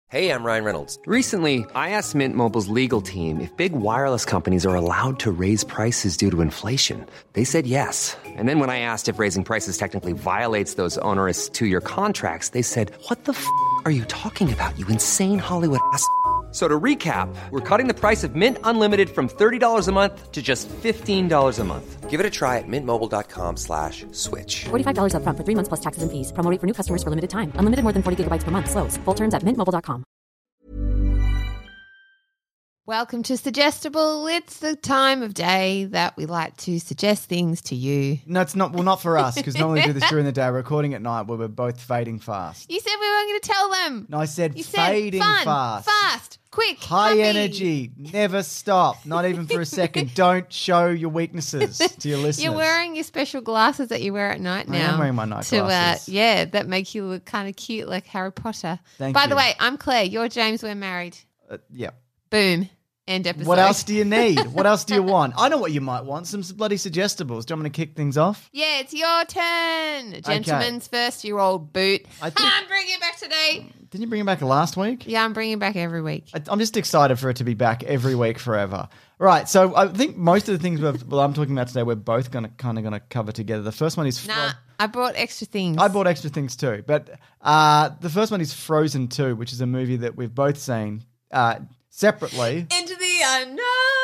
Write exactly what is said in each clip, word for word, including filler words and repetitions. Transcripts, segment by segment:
Hey, I'm Ryan Reynolds. Recently, I asked Mint Mobile's legal team if big wireless companies are allowed to raise prices due to inflation. They said yes. And then when I asked if raising prices technically violates those onerous two-year contracts, they said, what the f*** are you talking about, you insane Hollywood ass f- So to recap, we're cutting the price of Mint Unlimited from thirty dollars a month to just fifteen dollars a month. Give it a try at mintmobile.com slash switch. forty-five dollars up front for three months plus taxes and fees. Promo rate for new customers for limited time. Unlimited more than forty gigabytes per month. Slows full terms at mint mobile dot com. Welcome to Suggestible. It's the time of day that we like to suggest things to you. No, it's not. Well, not for us, because normally we do this during the day. We're recording at night where we're both fading fast. You said we weren't going to tell them. No, I said You fading said fun, fast. fast, quick, High happy. energy, never stop, not even for a second. Don't show your weaknesses to your listeners. You're wearing your special glasses that you wear at night I now. am wearing my night to, glasses. Uh, yeah, that make you look kind of cute like Harry Potter. Thank By you. the way, I'm Claire. You're James. We're married. Uh, yeah. Boom. End episode. What else do you need? What else do you want? I know what you might want. Some bloody suggestibles. Do you want me to kick things off? Yeah, it's your turn. Gentlemen's first, you old boot. I think- I'm bringing it back today. Didn't you bring it back last week? Yeah, I'm bringing it back every week. I- I'm just excited for it to be back every week forever. Right, so I think most of the things we've, well, I'm talking about today, we're both gonna kind of going to cover together. The first one is Fro- Nah, I brought extra things. I bought extra things too, but uh, the first one is Frozen two, which is a movie that we've both seen uh, separately. Into the unknown.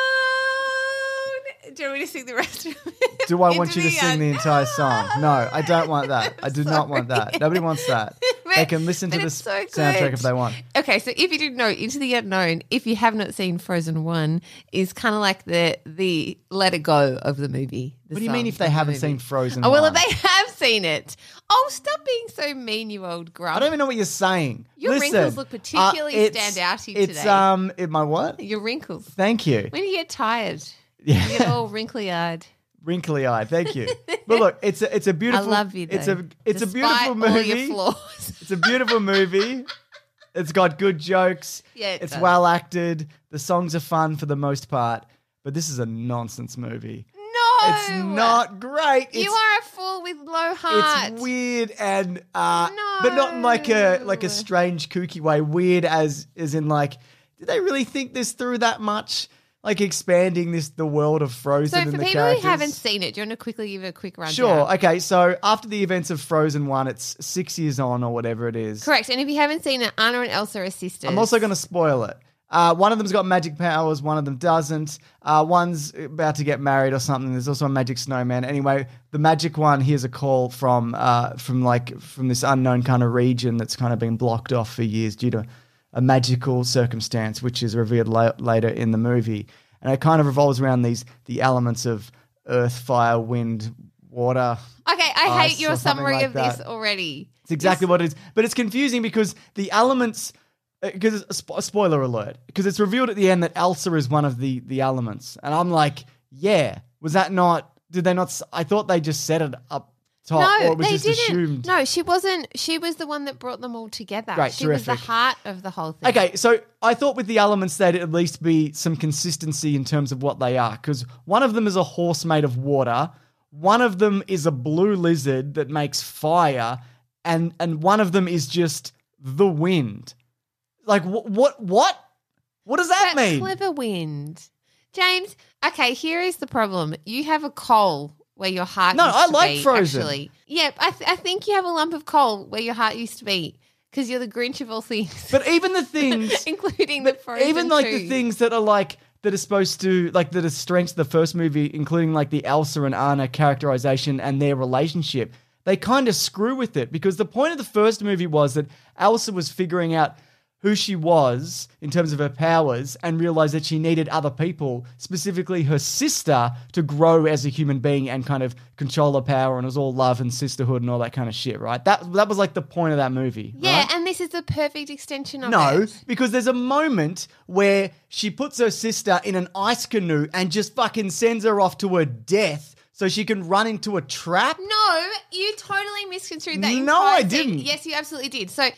Do you want me to sing the rest of it? Do I want Into you to sing the entire song? No, I don't want that. I do not want that. Nobody wants that. But- They can listen to but the it's so soundtrack good. if they want. Okay, so if you didn't know, Into the Unknown, if you have not seen Frozen one, is kind of like the the let it go of the movie. the What do you mean song if they of the haven't movie. seen Frozen Oh, well, one? they have seen it. Oh, stop being so mean, you old grub. I don't even know what you're saying. Your Listen, wrinkles look particularly uh, it's- stand-outy It's today. um, it, my what? Your wrinkles. Thank you. When you get tired, Yeah. you get all wrinkly-eyed. Wrinkly eyed. Thank you. But look, it's a, it's a I beautiful. love you, though. It's a it's a despite beautiful all movie. your flaws. It's a beautiful movie. It's got good jokes. Yeah, it it's does. well acted. The songs are fun for the most part. But this is a nonsense movie. No, It's not great. It's, You are a fool with low heart. It's weird and uh, No. but not in like a like a strange kooky way. Weird as as in like, did they really think this through that much? Like expanding this the world of Frozen So and for the people characters. who haven't seen it, do you want to quickly give a quick rundown? Sure. Okay. So after the events of Frozen one, it's six years on or whatever it is. Correct. And if you haven't seen it, Anna and Elsa are sisters. I'm also going to spoil it. Uh, one of them's got magic powers, one of them doesn't. Uh, one's about to get married or something. There's also a magic snowman. Anyway, the magic one hears a call from uh, from like from this unknown kind of region that's kind of been blocked off for years due to a magical circumstance, which is revealed la- later in the movie. And it kind of revolves around these the elements of earth, fire, wind, water. Okay, I ice hate your or something summary like of this that. already. It's exactly what it is. But it's confusing because the elements, because it's a spo- spoiler alert, because it's revealed at the end that Elsa is one of the the elements. And I'm like, yeah, was that not, did they not, s- I thought they just set it up top No, or it was they just didn't. assumed. No, she wasn't. She was the one that brought them all together. Right, she was the terrific. heart of the whole thing. Okay, so I thought with the elements there'd at least be some consistency in terms of what they are, because one of them is a horse made of water, one of them is a blue lizard that makes fire, and and one of them is just the wind. Like wh- what? What? What does that That's mean? clever wind. James, okay, here is the problem. You have a coal where your heart No, used I to like be, Frozen. actually. Yeah, I, th- I think you have a lump of coal where your heart used to be because you're the Grinch of all things. But even the things, including the Frozen even like two. the things that are like that are supposed to like that are strengths of the first movie, including like the Elsa and Anna characterization and their relationship, they kind of screw with it because the point of the first movie was that Elsa was figuring out who she was in terms of her powers and realized that she needed other people, specifically her sister, to grow as a human being and kind of control her power, and it was all love and sisterhood and all that kind of shit, right? That that was like the point of that movie. Yeah, right? and this is the perfect extension of No, it. because there's a moment where she puts her sister in an ice canoe and just fucking sends her off to her death so she can run into a trap. No, you totally misconstrued that. No, entire I scene. didn't. Yes, you absolutely did. So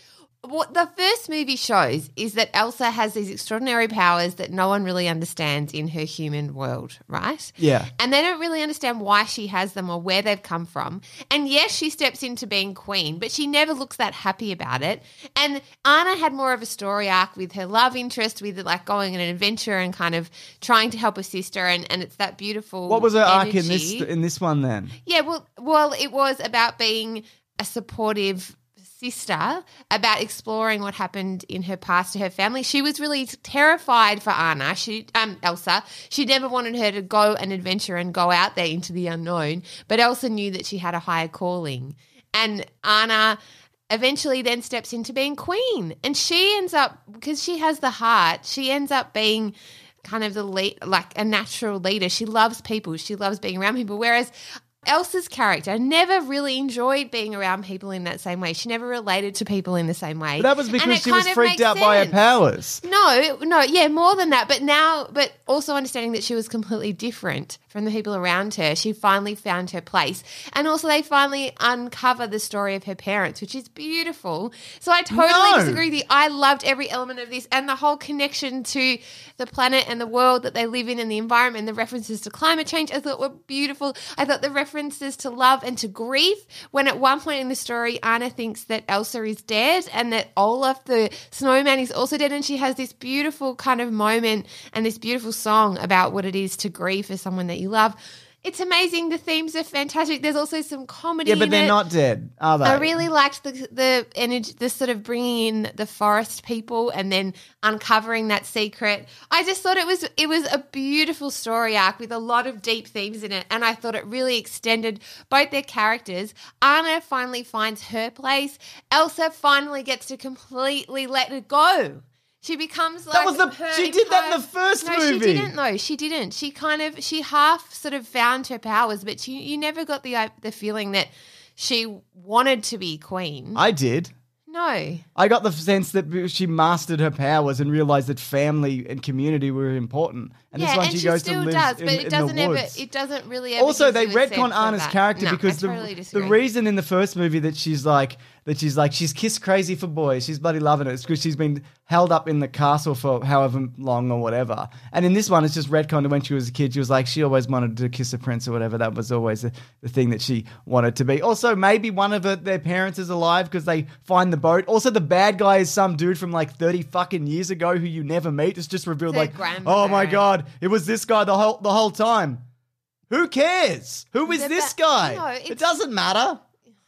what the first movie shows is that Elsa has these extraordinary powers that no one really understands in her human world, right? Yeah. And they don't really understand why she has them or where they've come from. And yes, she steps into being queen, but she never looks that happy about it. And Anna had more of a story arc with her love interest, with like going on an adventure and kind of trying to help her sister, and, and it's that beautiful What was her arc in this energy. in this one then? Yeah, well, well, it was about being a supportive sister, about exploring what happened in her past to her family. She was really terrified for Anna, she, um, Elsa. She never wanted her to go an adventure and go out there into the unknown, but Elsa knew that she had a higher calling. And Anna eventually then steps into being queen, and she ends up, because she has the heart, she ends up being kind of the lead, like a natural leader. She loves people. She loves being around people, whereas Elsa's character never really enjoyed being around people in that same way. She never related to people in the same way. But that was And because it she was kind of freaked makes out by her sense. powers. No, no, yeah, more than that. But now, but also understanding that she was completely different from the people around her. She finally found her place. And also they finally uncover the story of her parents, which is beautiful. So I totally No. disagree with you. I loved every element of this and the whole connection to the planet and the world that they live in and the environment and the references to climate change I thought were beautiful. I thought the references to love and to grief, when at one point in the story Anna thinks that Elsa is dead and that Olaf the snowman is also dead, and she has this beautiful kind of moment and this beautiful song about what it is to grieve for someone that you love. It's amazing. The themes are fantastic. There's also some comedy Yeah, but in they're it. not dead, are they? I really liked the the energy, the sort of bringing in the forest people and then uncovering that secret. I just thought it was it was a beautiful story arc with a lot of deep themes in it, and I thought it really extended both their characters. Anna finally finds her place. Elsa finally gets to completely let it go. She becomes like was the- her she did that in the entire- first no, movie. she didn't. No, she didn't. She kind of she half sort of found her powers, but she, you never got the uh, the feeling that she wanted to be queen. I did. No. I got the sense that she mastered her powers and realized that family and community were important. And yeah, this one and she, she goes still to live does, in, but in it doesn't the ever. woods. It doesn't really ever. Also, give they you a sense retcon of Anna's that. character No, because I the totally the disagree. reason in the first movie that she's like that she's like she's kiss crazy for boys, she's bloody loving it. It's because she's been held up in the castle for however long or whatever. And in this one, it's just retconned to when she was a kid. She was like she always wanted to kiss a prince or whatever. That was always the, the thing that she wanted to be. Also, maybe one of her, their parents is alive because they find the boat. Also, the bad guy is some dude from like thirty fucking years ago who you never meet. It's just revealed Their like, grandmother. oh my god, it was this guy the whole the whole time. Who cares? Who is The this ba- guy? No, it it's- doesn't matter.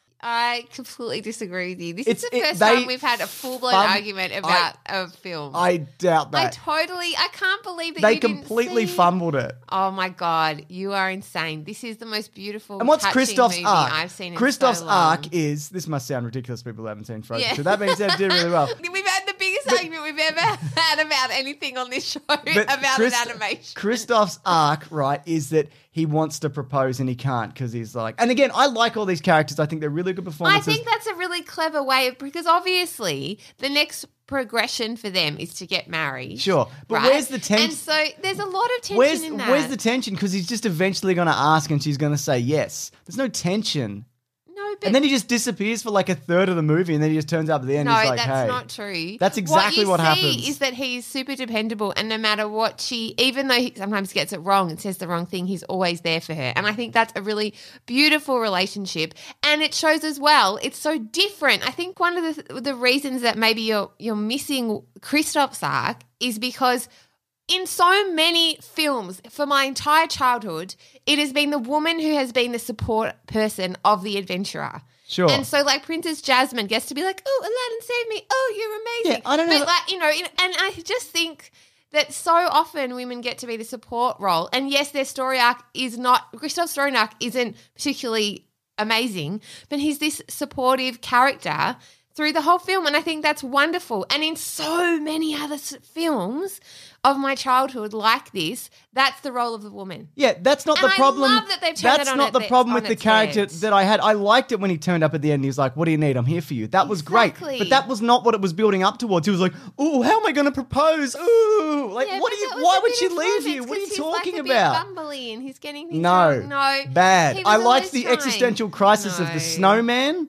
I completely disagree with you. This It's- is the it- first they time we've had a full blown fum- argument about a film. I doubt I that. totally. I can't believe that they you didn't completely see- fumbled it. Oh my god, you are insane! This is the most beautiful. And what's touching Kristoff's movie arc? I've seen. In Kristoff's so long. arc is this must sound ridiculous. People who haven't seen Frozen. Yeah. So that being said, it did really well. We've had the biggest argument we've ever had about anything on this show But about Christ- an animation. Kristoff's arc, right, is that he wants to propose and he can't because he's like. And again, I like all these characters. I think they're really good I performances. think that's a really clever way of, because obviously the next progression for them is to get married. Sure, but right? where's the tension? And so there's a lot of tension Where's in that. where's the tension? Because he's just eventually going to ask and she's going to say yes. There's no tension. no, but And then he just disappears for like a third of the movie, and then he just turns up at the end. no, he's like, that's "Hey, not true. That's exactly what, what you see happens. Is that he's super dependable, and no matter what she, even though he sometimes gets it wrong and says the wrong thing, he's always there for her. And I think that's a really beautiful relationship, and it shows as well. It's so different. I think one of the the reasons that maybe you're you're missing Kristoff's arc is because in so many films for my entire childhood, it has been the woman who has been the support person of the adventurer. Sure. And so, like, Princess Jasmine gets to be like, oh, Aladdin saved me. Oh, you're amazing. Yeah, I don't know. But, like, you know, in- and I just think that so often women get to be the support role. And yes, their story arc is not, Kristoff's story arc isn't particularly amazing, but he's this supportive character through the whole film. And I think that's wonderful. And in so many other s- films of my childhood like this, that's the role of the woman. Yeah, that's not And the I problem. love that they've turned That's it on not at the the- problem on with the its character head. that I had. I liked it when he turned up at the end. He was like, "What do you need? I'm here for you." That was Exactly. great, but that was not what it was building up towards. He was like, "Ooh, how am I going to propose? Ooh, like, Yeah, what but do you? that was Why a would bit she of leave fun. you? It's What are 'cause you he's like talking a bit about?" bumbly and he's getting things No, wrong. No, bad. he I was liked always the trying. existential crisis of No. the snowman.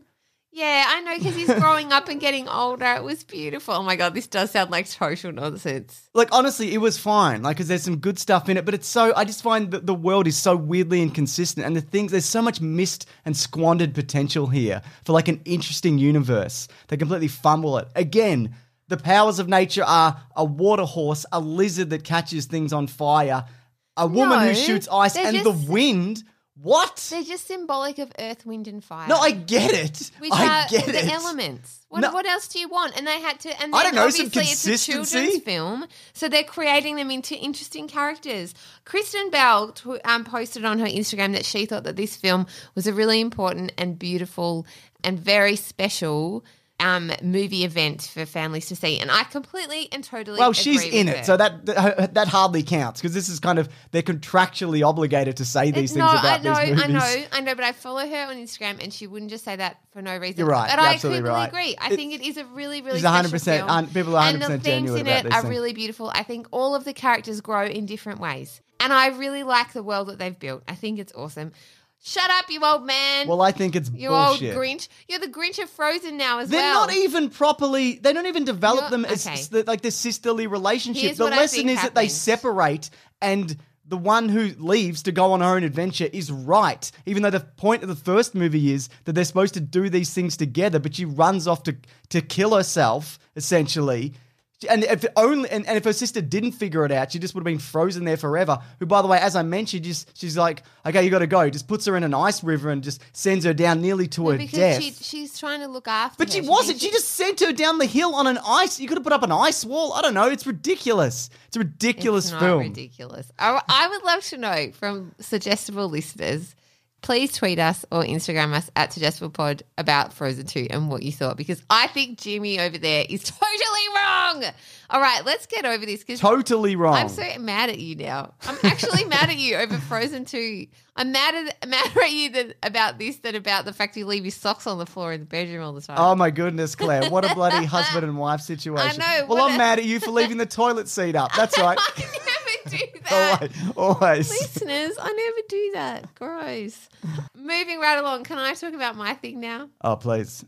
Yeah, I know, because he's growing up and getting older. It was beautiful. Oh my God, this does sound like total nonsense. Like, honestly, it was fine. Like, because there's some good stuff in it, but it's so, I just find that the world is so weirdly inconsistent, and the things, there's so much missed and squandered potential here for like an interesting universe. They completely fumble it. Again, the powers of nature are a water horse, a lizard that catches things on fire, a woman No, who shoots ice, they're and just- the wind. What? They're just symbolic of earth, wind, and fire. No, I get it. Which I are get the it. elements. What, No. what else do you want? And they had to. And I then don't know, some obviously it's a consistency? children's film, so they're creating them into interesting characters. Kristen Bell t- um, posted on her Instagram that she thought that this film was a really important and beautiful and very special um, movie event for families to see, and I completely and totally. Well, she's agree in with it, her. so that that, that hardly counts because this is kind of they're contractually obligated to say these no, things about I know, these movies. I know, I know, but I follow her on Instagram, and she wouldn't just say that for no reason. You're right, But you're I absolutely completely right. agree. I It- think it is a really, really She's special one hundred percent film. un- people are and the 100% themes genuine in about it these are things. really beautiful. I think all of the characters grow in different ways, and I really like the world that they've built. I think it's awesome. Shut up, you old man. Well, I think it's you bullshit. old Grinch. You're the Grinch of Frozen now as They're well. not even properly. They don't even develop You're- them as okay. s- the- like the sisterly relationship. Here's the what I lesson think is that they happens. separate, and the one who leaves to go on her own adventure is right. Even though the point of the first movie is that they're supposed to do these things together, but she runs off to to kill herself essentially. And if only, and, and if her sister didn't figure it out, she just would have been frozen there forever. Who, by the way, as I mentioned, just she's like, okay, you got to go. Just puts her in an ice river and just sends her down nearly to her because death. she, she's trying to look after But her. she wasn't. thinks She just sent her down the hill on an ice. You could have put up an ice wall. I don't know. It's ridiculous. It's a ridiculous It's not film. ridiculous. I, I would love to know from suggestible listeners. Please tweet us or Instagram us at SuggestiblePod about Frozen two and what you thought, because I think Jimmy over there is totally wrong. All right, let's get over this because Totally wrong. I'm so mad at you now. I'm actually mad at you over Frozen two. I'm mad at madder at you than about this than about the fact you leave your socks on the floor in the bedroom all the time. Oh my goodness, Claire! What a bloody husband and wife situation. I know, Well, what I'm a- mad at you for leaving the toilet seat up. That's right. I never do that. always, always. Listeners, I never do that. Gross. Moving right along, can I talk about my thing now? Oh, please.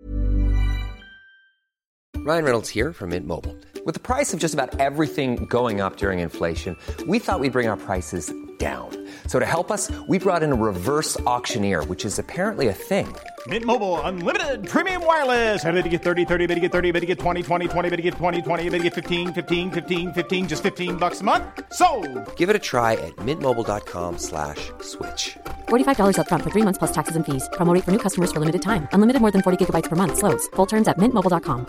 Ryan Reynolds here from Mint Mobile. With the price of just about everything going up during inflation, we thought we'd bring our prices down. So to help us, we brought in a reverse auctioneer, which is apparently a thing. Mint Mobile Unlimited Premium Wireless. How to get thirty, thirty, bit to get thirty, bit to get twenty, twenty, twenty, bit to get twenty, twenty, bit to get fifteen, fifteen, fifteen, fifteen, just fifteen bucks a month? Sold! Give it a try at mintmobile.com slash switch. forty-five dollars up front for three months plus taxes and fees. Promo rate for new customers for limited time. Unlimited more than forty gigabytes per month. Slows full terms at mint mobile dot com.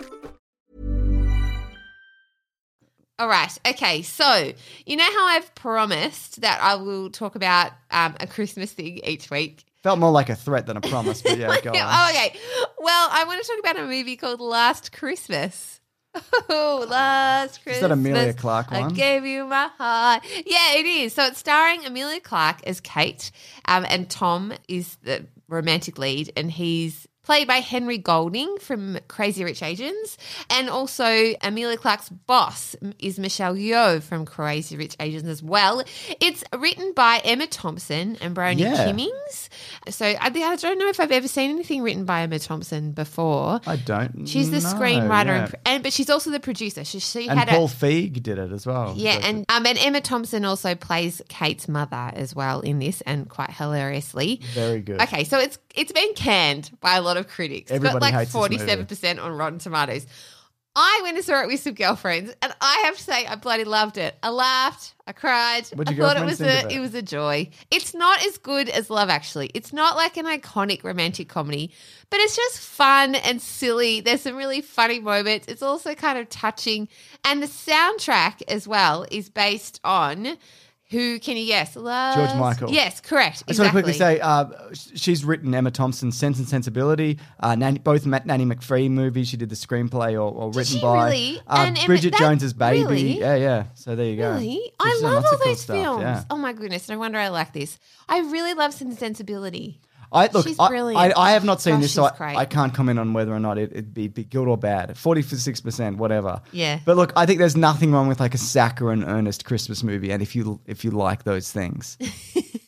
All right. Okay. So, you know how I've promised that I will talk about um, a Christmas thing each week? Felt more like a threat than a promise, but yeah, go on. Oh, okay. Well, I want to talk about a movie called Last Christmas. Oh, Last Christmas. that Amelia Clarke I one? gave you my heart. Yeah, it is. So it's starring Amelia Clarke as Kate, um, and Tom is the romantic lead, and he's played by Henry Golding from Crazy Rich Asians. And also Amelia Clarke's boss is Michelle Yeoh from Crazy Rich Asians as well. It's written by Emma Thompson and Bryony Yeah. Kimmings. So I, I don't know if I've ever seen anything written by Emma Thompson before. I don't. She's the know, screenwriter, yeah. and, and but she's also the producer. So she And had Paul a Feig did it as well. yeah, Directed. and um, and Emma Thompson also plays Kate's mother as well in this, and quite hilariously. Very good. Okay, so it's it's been canned by a lot of critics. It's Everybody got like hates this movie. forty-seven percent on Rotten Tomatoes. I went and saw it with some girlfriends, and I have to say, I bloody loved it. I laughed, I cried. What'd I your thought it girlfriends was think a of it? it was a joy. It's not as good as Love Actually. It's not like an iconic romantic comedy, but it's just fun and silly. There's some really funny moments. It's also kind of touching, and the soundtrack as well is based on. Who can you guess? Last... George Michael. Yes, correct. I just exactly. want to quickly say, uh, sh- she's written Emma Thompson's Sense and Sensibility, uh, Nanny, both Ma- Nanny McPhee movies. She did the screenplay or, or written she by really? Uh, And Emma- Bridget that- Jones's Baby. really? Yeah, yeah. So there you go. Really? So I she's done love lots all of cool those stuff, films. yeah. Oh my goodness, no wonder I like this. I really love Sense and Sensibility. I look. She's I, brilliant. I, I have not seen Gosh, this, so she's I, great. I can't comment on whether or not it, it'd be, be good or bad. Forty-six percent, whatever. Yeah. But look, I think there's nothing wrong with like a Sack or an Ernest Christmas movie, and if you if you like those things,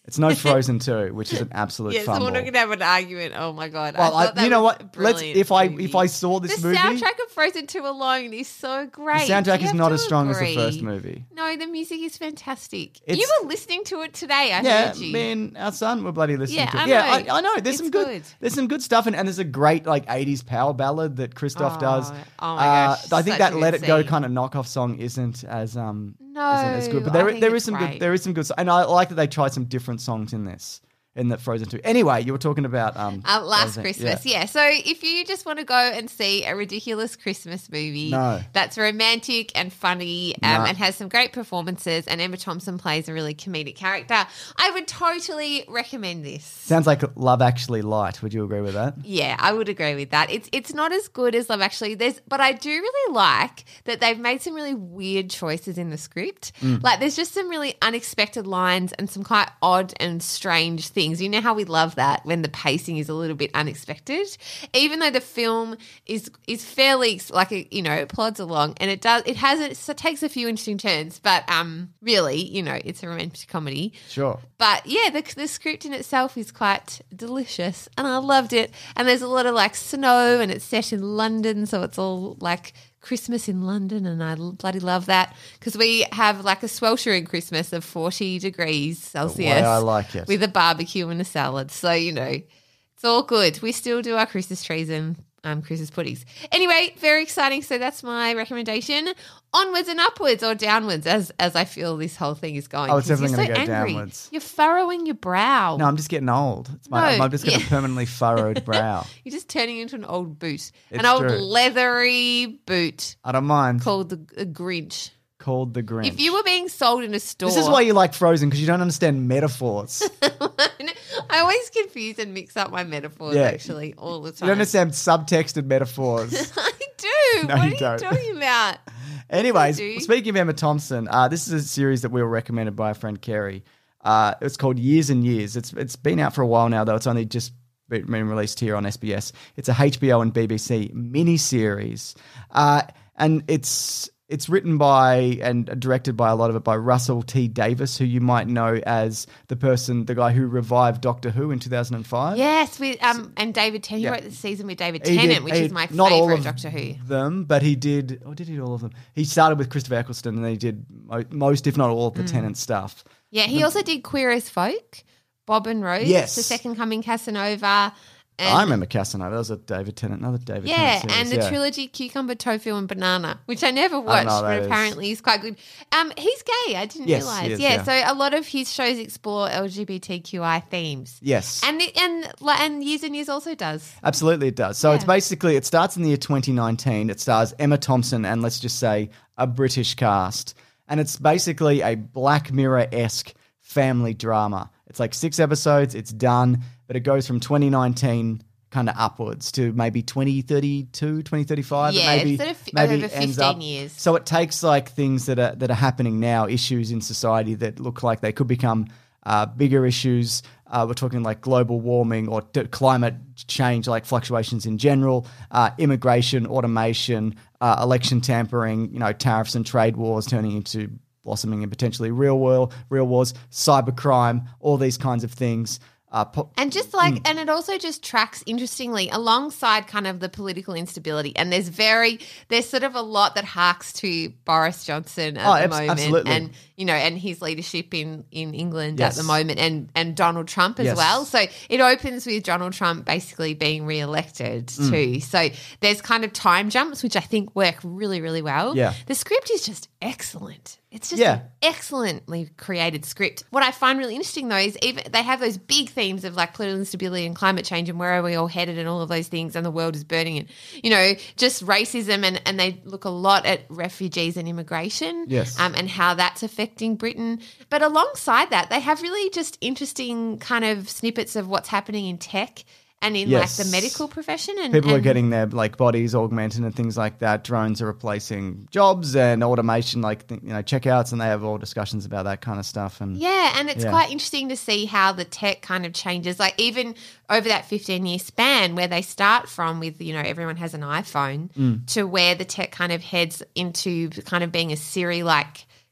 It's no Frozen two, which is an absolute Yeah, so fumble. we're not going to have an argument. Oh my god! Well, I I, thought that you know was what? a Let's brilliant if I movie. if I saw this the movie, soundtrack of Frozen two alone is so great. the soundtrack You is have not to as strong agree. as the first movie. No, the music is fantastic. It's- you were listening to it today. I Yeah, heard you. me and our son were bloody listening Yeah, to it. I yeah, know. I, I know. There's It's some good, good. There's some good stuff, and, and there's a great like eighties power ballad that Christoph Oh, does. oh my gosh, I think such that a "Let good It Go" scene. kind of knockoff song isn't as um No, isn't as good, but I there think there it's is some great. good there is some good, and I like that they tried some different songs in this. In that Frozen two. Anyway, you were talking about um Uh, last Frozen, Christmas, yeah. So if you just want to go and see a ridiculous Christmas movie No. that's romantic and funny um, No. and has some great performances, and Emma Thompson plays a really comedic character, I would totally recommend this. Sounds like Love Actually light. Would you agree with that? Yeah, I would agree with that. It's it's not as good as Love Actually. There's, but I do really like that they've made some really weird choices in the script. Mm. Like there's just some really unexpected lines and some quite odd and strange things. You know how we love that when the pacing is a little bit unexpected, even though the film is is fairly like a, you know it plods along and it does it has it, it takes a few interesting turns, but um really you know it's a romantic comedy. Sure. But yeah, the, the script in itself is quite delicious and I loved it. And there's a lot of like snow and it's set in London, so it's all like Christmas in London, and I bloody love that because we have like a sweltering Christmas of forty degrees Celsius. way I like it. With a barbecue and a salad. So, you know, it's all good. We still do our Christmas trees and um, Christmas puddings. Anyway, very exciting. So that's my recommendation. Onwards and upwards or downwards as as I feel this whole thing is going. Oh, it's 'Cause definitely you're gonna so go angry. downwards. You're furrowing your brow. No, I'm just getting old. It's my, No, I'm just got yeah. a permanently furrowed brow. You're just turning into an old boot. an It's old true. leathery boot I don't mind. called the a Grinch. Called the Grinch. If you were being sold in a store. This is why you like Frozen, because you don't understand metaphors. I always confuse and mix up my metaphors Yeah. actually all the You time. don't understand subtexted metaphors. I do. No, what you are don't. you talking about? Anyways, do. speaking of Emma Thompson, uh, this is a series that we were recommended by a friend, Kerry. Uh, it's called Years and Years. It's It's been out for a while now, though. It's only just been released here on S B S. It's a H B O and B B C miniseries. Uh, and it's it's written by and directed by a lot of it by Russell T Davis, who you might know as the person, the guy who revived Doctor Who in two thousand five. Yes, with um and David Tennant. He Yeah. wrote the season with David He Tennant, did- which he- is my not all favorite of Doctor Who. them, but he did. Oh, did he do all of them? He started with Christopher Eccleston, and then he did mo- most, if not all, of the Tennant stuff. Yeah, he also did Queer as Folk, Bob and Rose, Yes. The Second Coming, Casanova. And, I remember Casanova. That was a David Tennant, another David Yeah, Tennant and series, the yeah. trilogy Cucumber, Tofu, and Banana, which I never know watched, what but that is. apparently he's quite good. Um, he's gay. I didn't Yes, realize. he is, yeah, yeah. so a lot of his shows explore L G B T Q I themes. Yes. And it, and like, and Years and Years also does. Absolutely, it does. So it's Yeah. basically, it starts in the year twenty nineteen. It stars Emma Thompson and let's just say a British cast. And it's basically a Black Mirror-esque family drama. It's like six episodes, it's done, but it goes from twenty nineteen kind of upwards to maybe twenty thirty-two, twenty thirty-five. Yeah, it maybe, it's sort of maybe over ends fifteen up. years. So it takes like things that are that are happening now, issues in society that look like they could become uh, bigger issues. Uh, we're talking like global warming or d- climate change, like fluctuations in general, uh, immigration, automation, uh, election tampering, you know, tariffs and trade wars turning into blossoming and potentially real world, real wars, cybercrime, all these kinds of things. Uh, po- And just like, Mm. and it also just tracks interestingly alongside kind of the political instability. And there's very, there's sort of a lot that harks to Boris Johnson at Oh, the abs- moment, absolutely. and you know, and his leadership in in England Yes. at the moment, and and Donald Trump as Yes. well. So it opens with Donald Trump basically being re-elected Mm. too. So there's kind of time jumps which I think work really really well. Yeah. The script is just excellent. It's just Yeah. an excellently created script. What I find really interesting though is even they have those big themes of like political instability and climate change and where are we all headed and all of those things and the world is burning and you know just racism and, and they look a lot at refugees and immigration. Yes. Um, and how that's affecting Britain. But alongside that, they have really just interesting kind of snippets of what's happening in tech and in Yes. like the medical profession. And People are and- getting their like bodies augmented and things like that. Drones are replacing jobs and automation, like th- you know checkouts, and they have all discussions about that kind of stuff. And Yeah, and it's Yeah. quite interesting to see how the tech kind of changes. Like even over that fifteen year span where they start from with, you know, everyone has an iPhone Mm. to where the tech kind of heads into kind of being a Siri like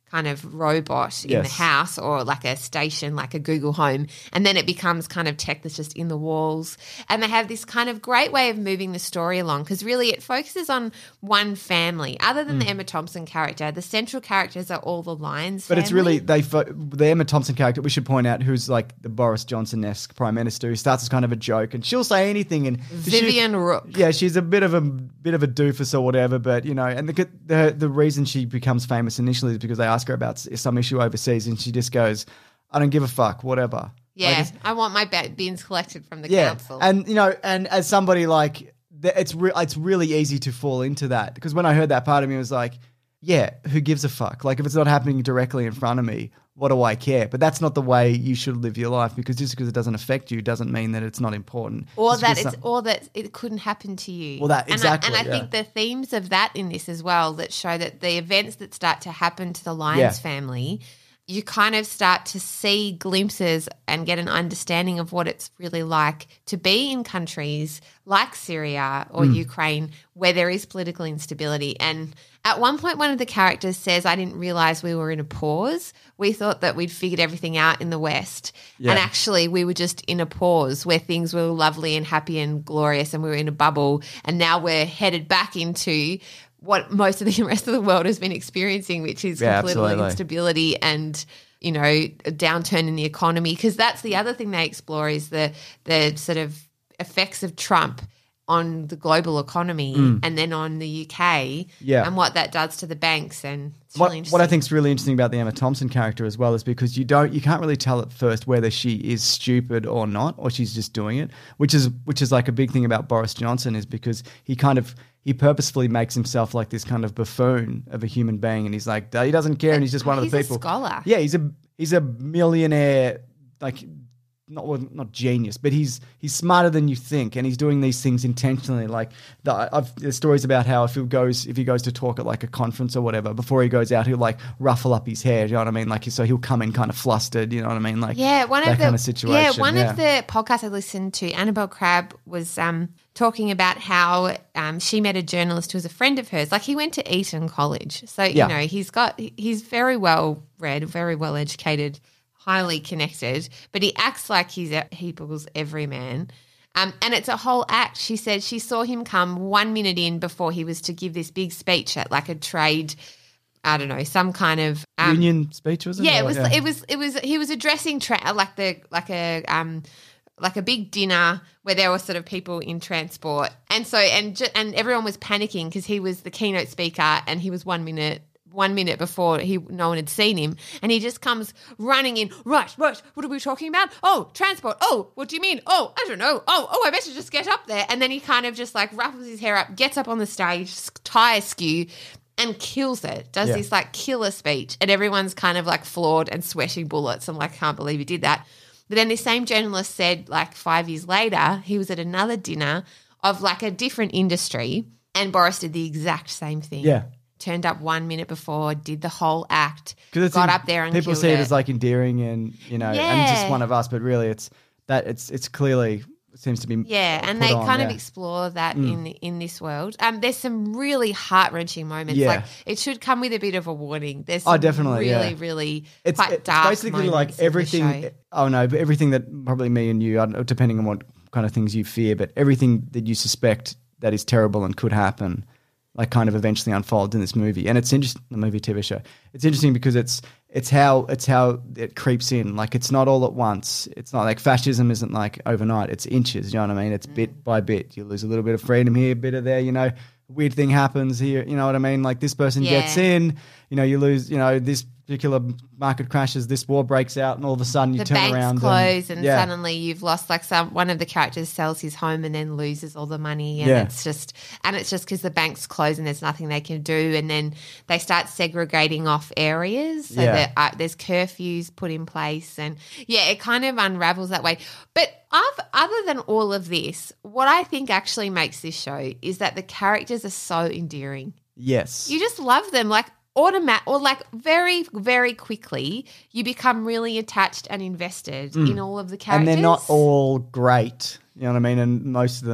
kind of robot in Yes. the house or like a station, like a Google Home. And then it becomes kind of tech that's just in the walls. And they have this kind of great way of moving the story along because really it focuses on one family. Other than Mm. the Emma Thompson character, the central characters are all the Lyons But family. it's really they fo- the Emma Thompson character. We should point out who's like the Boris Johnson-esque prime minister who starts as kind of a joke, and she'll say anything. And she- Vivian Rook. yeah, she's a bit of a bit of a doofus or whatever. But you know, and the the the reason she becomes famous initially is because they ask her about s- some issue overseas, and she just goes, "I don't give a fuck, whatever." Yeah, Like, it's- I want my ba- bins collected from the yeah, council. and you know, and as somebody like, th- it's re- it's really easy to fall into that because when I heard that, part of me was like, yeah, who gives a fuck? Like if it's not happening directly in front of me, what do I care? But that's not the way you should live your life because just because it doesn't affect you doesn't mean that it's not important. or Just that because it's some- or that it couldn't happen to you. Well, that- And I- exactly, And I, yeah. think the themes of that in this as well that show that the events that start to happen to the Lyons Yeah. family, you kind of start to see glimpses and get an understanding of what it's really like to be in countries like Syria or Hmm. Ukraine where there is political instability. And at one point, one of the characters says, I didn't realize we were in a pause. We thought that we'd figured everything out in the West. Yeah. And actually, we were just in a pause where things were lovely and happy and glorious and we were in a bubble. And now we're headed back into what most of the rest of the world has been experiencing, which is Yeah, political absolutely. instability and, you know, a downturn in the economy. Because that's the other thing they explore is the the sort of effects of Trump on the global economy and then on the U K Mm. Yeah. and what that does to the banks. And it's What, really interesting. what I think is really interesting about the Emma Thompson character as well is because you don't, you can't really tell at first whether she is stupid or not, or she's just doing it, which is which is like a big thing about Boris Johnson is because he kind of he purposefully makes himself like this kind of buffoon of a human being, and he's like he doesn't care, and he's just one of He's the a people. scholar. Yeah, he's a he's a millionaire, like. Not well, not genius, but he's he's smarter than you think, and he's doing these things intentionally. Like the, I've there's stories about how if he goes if he goes to talk at like a conference or whatever, before he goes out, he'll like ruffle up his hair. You know what I mean? Like so he'll come in kind of flustered. You know what I mean? Like Yeah, one that of the kind of situation. Yeah, one yeah. of the podcasts I listened to, Annabelle Crabb was um, talking about how um, she met a journalist who was a friend of hers. Like he went to Eton College, so Yeah. you know he's got he's very well read, very well educated, highly connected, but he acts like he's a, he equals every man. Um, and it's a whole act. She said she saw him come one minute in before he was to give this big speech at like a trade, I don't know, some kind of um, Union speech was it? yeah, it Or- was. It was. It was. He was addressing tra- like the like a um like a big dinner where there were sort of people in transport, and so and ju- and everyone was panicking because he was the keynote speaker and he was one minute. One minute before he, no one had seen him, and he just comes running in. Right, right. What are we talking about? Oh, transport. Oh, what do you mean? Oh, I don't know. Oh, oh, I better just get up there. And then he kind of just like ruffles his hair up, gets up on the stage, tire skew, and kills it. Does Yeah. this like killer speech, and everyone's kind of like floored and sweating bullets. I'm like, can't believe he did that. But then this same journalist said, like five years later, he was at another dinner of like a different industry, and Boris did the exact same thing. Yeah. Turned up one minute before, did the whole act, 'Cause it's got in- up there and people killed see it, it. as like endearing and you know and Yeah. just one of us, but really it's that it's it's clearly it seems to be Yeah, and put they on, kind of yeah. explore that in in this world. Um, there's some really heart wrenching moments. Yeah. Like it should come with a bit of a warning. There's Oh, some definitely, really, yeah. really it's, quite it's dark. basically moments like of the everything. show. Oh no, but everything that probably me and you, I don't know, depending on what kind of things you fear, but everything that you suspect that is terrible and could happen, like kind of eventually unfolds in this movie. And it's interesting, the movie T V show. It's interesting because it's it's how it's how it creeps in. Like it's not all at once. It's not like fascism isn't like overnight. It's inches. You know what I mean? It's bit by bit. You lose a little bit of freedom here, a bit of there. You know, weird thing happens here. You know what I mean? Like this person Yeah. gets in. You know, you lose. You know, this particular market crashes. This war breaks out, and all of a sudden you The turn banks around. close, and, yeah. suddenly you've lost. Like some one of the characters sells his home and then loses all the money, and Yeah. it's just and it's just because the banks close and there's nothing they can do, and then they start segregating off areas so Yeah. that uh, there's curfews put in place, and yeah, it kind of unravels that way. But I've, other than all of this, what I think actually makes this show is that the characters are so endearing. Yes. You just love them, like automat or like very, very quickly. You become really attached and invested in all of the characters, and they're not all great. You know what I mean? And most of them,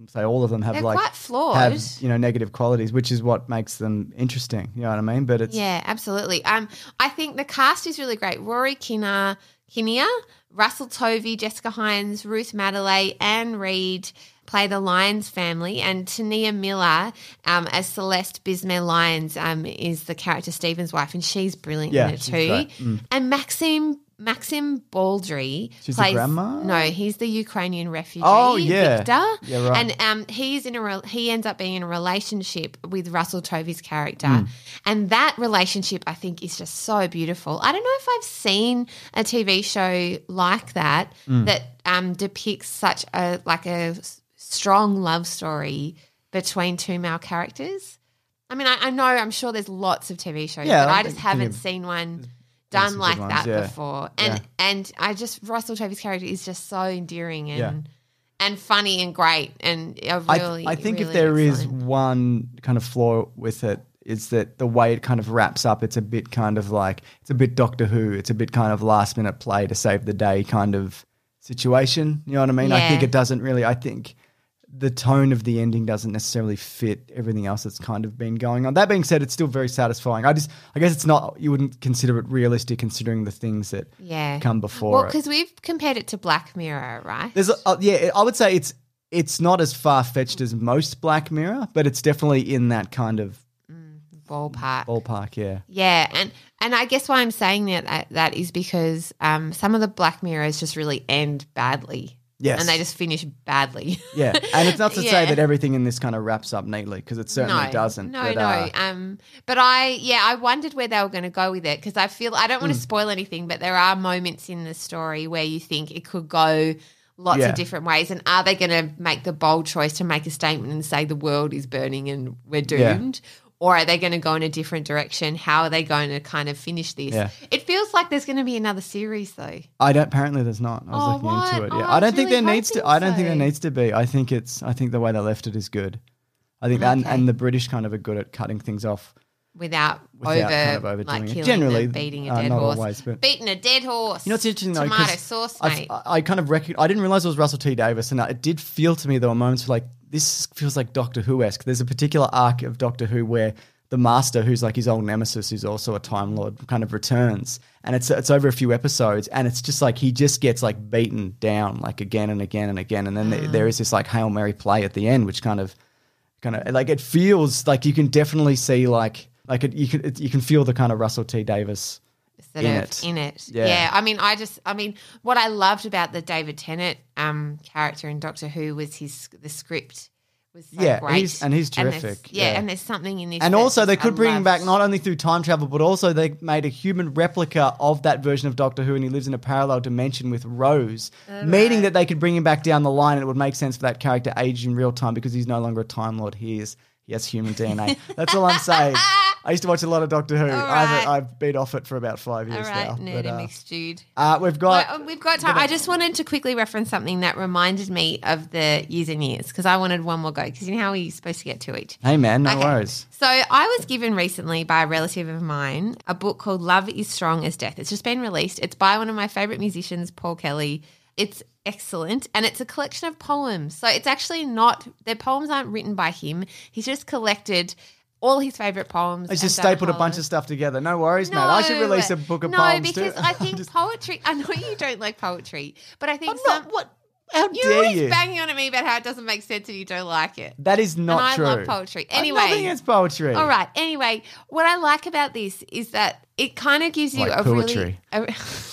say all of them have They're like quite flawed. have you know negative qualities, which is what makes them interesting. You know what I mean? But it's Yeah, absolutely. Um, I think the cast is really great. Rory Kinnear, Kinnear, Russell Tovey, Jessica Hines, Ruth Madeley, Anne Reid play the Lyons family, and Tania Miller um, as Celeste Bismay Lyons um, is the character Stephen's wife, and she's brilliant Yeah, in it she's too. great. Mm. And Maxim Maxim Baldry She's the plays grandma? No, he's the Ukrainian refugee. Oh, yeah. Victor. Yeah, right. And um, he's in a re- he ends up being in a relationship with Russell Tovey's character, Mm. and that relationship I think is just so beautiful. I don't know if I've seen a T V show like that Mm. that um, depicts such a like a s- strong love story between two male characters. I mean, I, I know I'm sure there's lots of T V shows, Yeah, but I I just think- think haven't of- seen one some done good like ones, that yeah. before. And Yeah. and I just Russell Tovey's character is just so endearing and Yeah. and funny and great and a I, really. I think if really there is excellent. one kind of flaw with it, is that the way it kind of wraps up, it's a bit kind of like, it's a bit Doctor Who. It's a bit kind of last minute play to save the day kind of situation. You know what I mean? I Yeah. think it doesn't really, I think the tone of the ending doesn't necessarily fit everything else that's kind of been going on. That being said, it's still very satisfying. I just, I guess it's not, you wouldn't consider it realistic considering the things that yeah come before Well, it. because we've compared it to Black Mirror, right? There's, a, uh, yeah, I would say it's it's not as far fetched as most Black Mirror, but it's definitely in that kind of Ballpark. ballpark. Yeah, Yeah, and and I guess why I'm saying that that, that is because um, some of the Black Mirrors just really end badly. Yes. and they just finish badly. yeah, and it's not to say Yeah. that everything in this kind of wraps up neatly because it certainly no, doesn't. No, but, no. uh, um, but I, yeah, I wondered where they were going to go with it because I feel I don't want Hmm. to spoil anything, but there are moments in the story where you think it could go lots Yeah. of different ways. And are they going to make the bold choice to make a statement and say the world is burning and we're Yeah. doomed? Or are they going to go in a different direction? How are they going to kind of finish this? Yeah. It feels like there's going to be another series though. I don't. Apparently, there's not. I was Oh, looking what? into it. Oh, Yeah, I I don't was think really there needs to. hoping I don't think so. there needs to be. I think it's. I think the way they left it is good. I think and, Okay. and the British kind of are good at cutting things off. Without, Without over, kind of overdoing like it. killing Generally, them, beating a uh, dead not horse. always, but- Beating a dead horse. You know what's interesting though? Tomato 'cause sauce, I've- mate. I, I kind of recognize. I didn't realize it was Russell T Davis, and it did feel to me there were moments where like this feels like Doctor Who esque. There's a particular arc of Doctor Who where the Master, who's like his old nemesis, who's also a Time Lord, kind of returns, and it's it's over a few episodes, and it's just like he just gets like beaten down like again and again and again, and then there, there is this like Hail Mary play at the end, which kind of kind of like it feels like you can definitely see like like it, you can it, you can feel the kind of Russell T Davis. Sort in of it. in it. Yeah. Yeah. I mean, I just, I mean, what I loved about the David Tennant um, character in Doctor Who was his the script was so Yeah, great, he's- and he's there's- terrific, yeah, yeah. and there's something in this, And that also, they just could I bring him back loved. not only through time travel, but also they made a human replica of that version of Doctor Who, and he lives in a parallel dimension with Rose, meaning that they could bring him back down the line, and it would make sense for that character age in real time because he's no longer a Time Lord. He is he has human D N A. That's all I'm saying. I used to watch a lot of Doctor Who. I've, right. I've been off it for about five All years right, now. nerd but, and uh, mixed dude. uh, we've got Well, we've got time. I just wanted to quickly reference something that reminded me of the years and years because I wanted one more go because you know how we're supposed to get two each. Hey man, no Okay. worries. So I was given recently by a relative of mine a book called Love is Strong as Death. It's just been released. It's by one of my favourite musicians, Paul Kelly. It's excellent and it's a collection of poems. So it's actually not, their poems aren't written by him. He's just collected all his favourite poems. I just and done stapled a bunch poem. of stuff together. No worries, man. I should release a book of no, poems too. because I think Just- poetry, I know you don't like poetry, but I think I'm some, not, what? How you're dare always you? banging on at me about how it doesn't make sense and you don't like it. That is not and I true. love poetry. I've Anyway. nothing against poetry. All right. Anyway, what I like about this is that it kind of gives you Like a poetry. really a,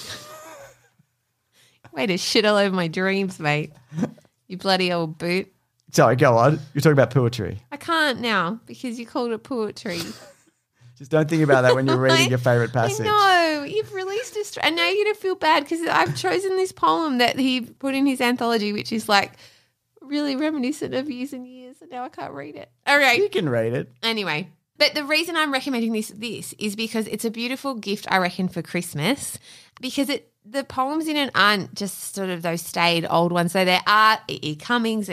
way to shit all over my dreams, mate. You bloody old boot. Sorry, go on. You're talking about poetry. I can't now because you called it poetry. Just don't think about that when you're reading your favourite passage. I know. You've released a... St- and now you're going to feel bad because I've chosen this poem that he put in his anthology, which is like really reminiscent of years and years, and now I can't read it. All right. You can read it. Anyway, but the reason I'm recommending this this is because it's a beautiful gift, I reckon, for Christmas because it the poems in it aren't just sort of those staid old ones. So there are E. E. Cummings and,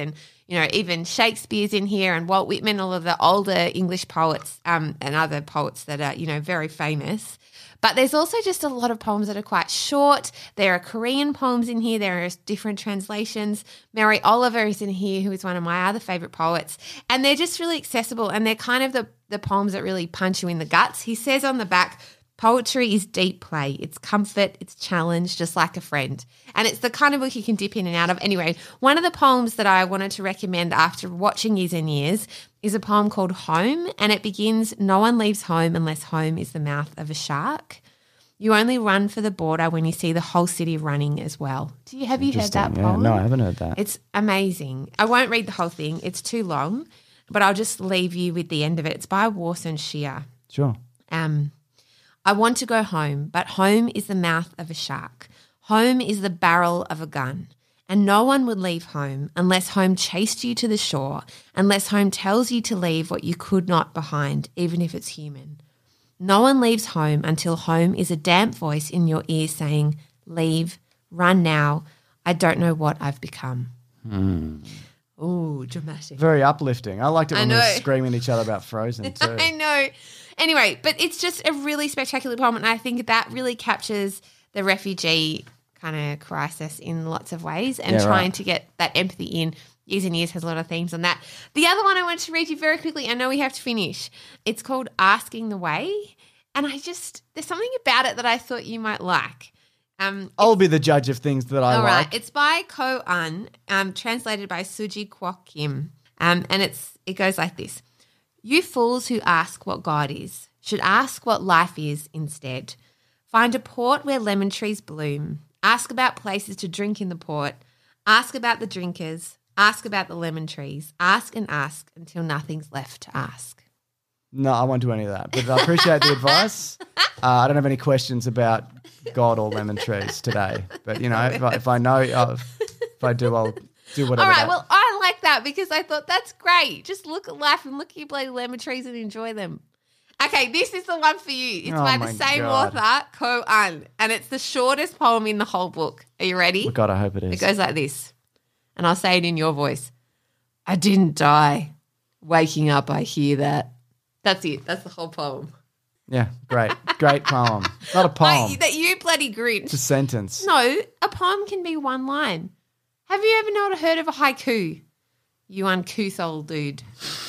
you know, even Shakespeare's in here and Walt Whitman, all of the older English poets um, and other poets that are, you know, very famous. But there's also just a lot of poems that are quite short. There are Korean poems in here. There are different translations. Mary Oliver is in here, who is one of my other favourite poets. And they're just really accessible, and they're kind of the, the poems that really punch you in the guts. He says on the back, poetry is deep play. It's comfort. It's challenge, just like a friend. And it's the kind of book you can dip in and out of. Anyway, one of the poems that I wanted to recommend after watching Years and Years is a poem called Home, and it begins, no one leaves home unless home is the mouth of a shark. You only run for the border when you see the whole city running as well. Do you Have you heard that Yeah, poem? no, I haven't heard that. It's amazing. I won't read the whole thing. It's too long, but I'll just leave you with the end of it. It's by Warsan Shia. Sure. Um, I want to go home, but home is the mouth of a shark. Home is the barrel of a gun. And no one would leave home unless home chased you to the shore, unless home tells you to leave what you could not behind, even if it's human. No one leaves home until home is a damp voice in your ear saying, leave, run now, I don't know what I've become. Mm. Ooh, dramatic. Very uplifting. I liked it when I we were know. screaming at each other about Frozen too. I know. Anyway, but it's just a really spectacular poem, and I think that really captures the refugee kind of crisis in lots of ways, and Yeah, trying right. to get that empathy in. Years and Years has a lot of themes on that. The other one I wanted to read you very quickly, I know we have to finish. It's called Asking the Way, and I just, there's something about it that I thought you might like. Um, I'll be the judge of things that I all like. right, it's by Ko Un, um, translated by Suji Kwok Kim, um, and it's it goes like this. You fools who ask what God is should ask what life is instead. Find a port where lemon trees bloom. Ask about places to drink in the port. Ask about the drinkers. Ask about the lemon trees. Ask and ask until nothing's left to ask. No, I won't do any of that. But I appreciate the advice. Uh, I don't have any questions about God or lemon trees today. But, you know, if I, if I know, uh, if I do, I'll do whatever. All right, that- well, I like that because I thought that's great. Just look at life and look at your bloody lemon trees and enjoy them. Okay, this is the one for you. It's Oh by my the same God. author, Ko Un, and it's the shortest poem in the whole book. Are you ready? Oh, God, I hope it is. It goes like this, and I'll say it in your voice. I didn't die. Waking up, I hear that. That's it. That's the whole poem. Yeah, great. Great poem. It's not a poem. I, that you bloody Grinch. It's a sentence. No, a poem can be one line. Have you ever not heard of a haiku? You uncouth old dude.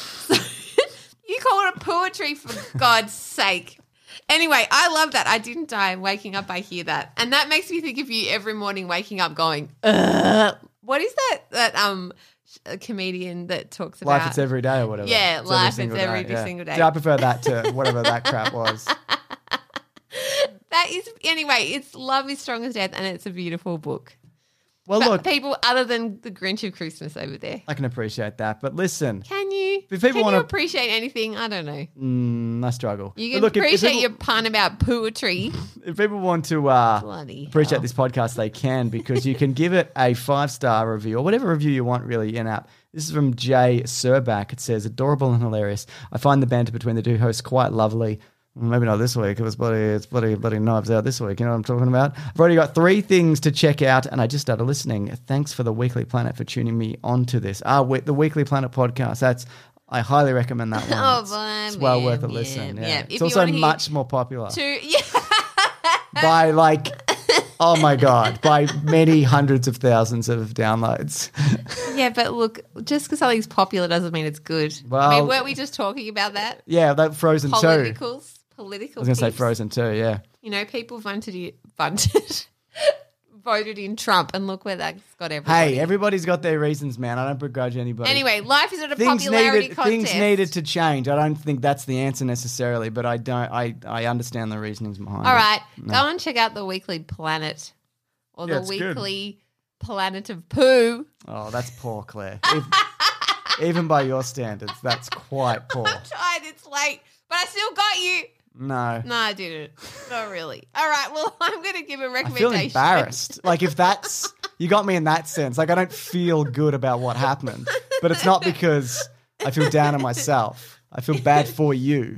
You call it a poetry, for God's sake. Anyway, I love that. I didn't die. Waking up, I hear that. And that makes me think of you every morning waking up going, Ugh. What is that that um a comedian that talks about Life it's every day or whatever. Yeah, It's life single it's every day. single day. Yeah, I prefer that to whatever that crap was. That is anyway, it's Love is Strong as Death, and it's a beautiful book. Well, But look, people other than the Grinch of Christmas over there. I can appreciate that. But listen, Can you? If people can wanna- you appreciate anything? I don't know. mm, I struggle. You But can look, if- if appreciate people- your pun about poetry. If people want to uh, Bloody appreciate hell. this podcast, they can, because you can give it a five-star review or whatever review you want really in app. This is from Jay Surback. It says, adorable and hilarious. I find the banter between the two hosts quite lovely. Well, maybe not this week. It was bloody, it's bloody, bloody Knives Out this week. You know what I'm talking about? I've already got three things to check out, and I just started listening. Thanks for the Weekly Planet for tuning me onto this. Ah, we- the Weekly Planet podcast. That's I highly recommend that one. Oh, it's, boy, it's well yeah, worth a yeah, listen. Yeah. yeah. If It's you also wanna hear much more popular To yeah. by like, oh my God, by many hundreds of thousands of downloads. Yeah, but look, just because something's popular doesn't mean it's good. I Well- mean, weren't we just talking about that? Yeah, that Frozen two. I Politicals, political. was going to say things. Frozen two, yeah. You know, people voted, in- voted, voted in Trump, and look where that's got everybody. Hey, everybody's got their reasons, man. I don't begrudge anybody. Anyway, life is not a things popularity needed, contest. things needed to change. I don't think that's the answer necessarily, but I don't. I, I understand the reasonings behind All it. right, go and check out the Weekly Planet or Yeah, the it's good. Weekly Planet of Poo. Oh, that's poor, Claire. If, even by your standards, that's quite poor. I'm tired. It's late, but I still got you. No. No, I didn't. Not really. All right. Well, I'm going to give a I recommendation. feel embarrassed. Like if that's you got me in that sense. Like I don't feel good about what happened, but it's not because I feel down on myself. I feel bad for you.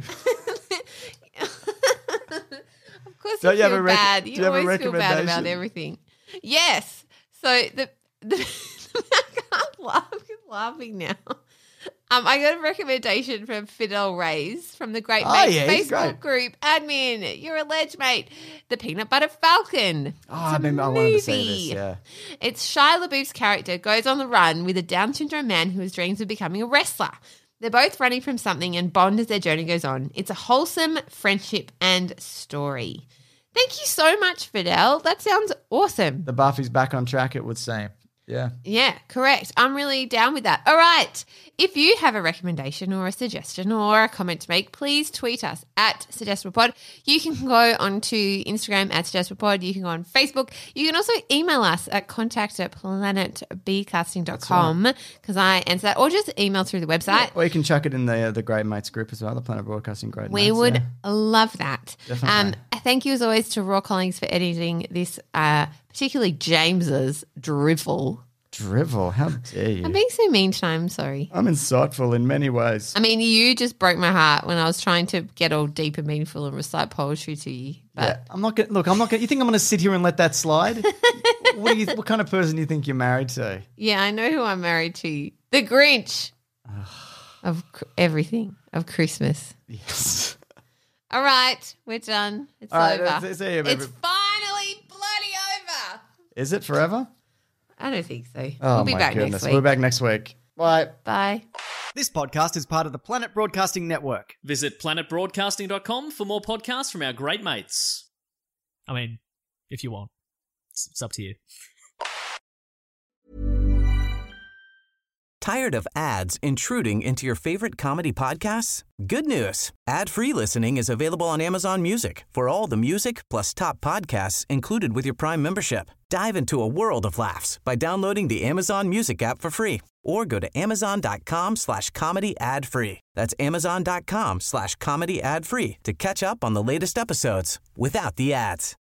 Of course, Don't you you have feel a rec- bad. do You, you have a always feel bad about recommendation? everything. Yes. So the, the I can't laugh because laughing now. Um, I got a recommendation from Fidel Reyes from the Great Oh, Mates yeah, he's Facebook great. group. Admin, you're a ledge, mate. The Peanut Butter Falcon. Oh, It's I a remember I wanted to see movie. this, yeah. It's Shia LaBeouf's character goes on the run with a Down syndrome man who has dreams of becoming a wrestler. They're both running from something and bond as their journey goes on. It's a wholesome friendship and story. Thank you so much, Fidel. That sounds awesome. The Buffy's back on track, it would seem. Yeah. Yeah, correct. I'm really down with that. All right. If you have a recommendation or a suggestion or a comment to make, please tweet us at SuggestiblePod. You can go onto Instagram at SuggestiblePod. You can go on Facebook. You can also email us at contact at planet b casting dot com because I answer that, or just email through the website. Or you can chuck it in the uh, the Great Mates group as well, the Planet Broadcasting Great We Mates. would yeah. love that. Definitely. Um, thank you as always to Raw Collings for editing this, uh, particularly James's drivel. Drivel, how dare you? I'm being so mean tonight. I'm sorry. I'm insightful in many ways. I mean, you just broke my heart when I was trying to get all deep and meaningful and recite poetry to you. But Yeah, I'm not going to look. I'm not going. You think I'm going to sit here and let that slide? what do you? What kind of person do you think you're married to? yeah, I know who I'm married to. The Grinch of cr- everything, of Christmas. Yes. All right, we're done. It's All right, over. let's- see you, baby. It's finally bloody over. Is it forever? I don't think so. Oh we'll be my back goodness, next week. we'll be back next week. Bye. Bye. This podcast is part of the Planet Broadcasting Network. Visit planet broadcasting dot com for more podcasts from our great mates. I mean, if you want. It's, it's up to you. Tired of ads intruding into your favorite comedy podcasts? Good news. Ad-free listening is available on Amazon Music for all the music plus top podcasts included with your Prime membership. Dive into a world of laughs by downloading the Amazon Music app for free or go to amazon.com slash comedy ad free. That's amazon.com slash comedy ad free to catch up on the latest episodes without the ads.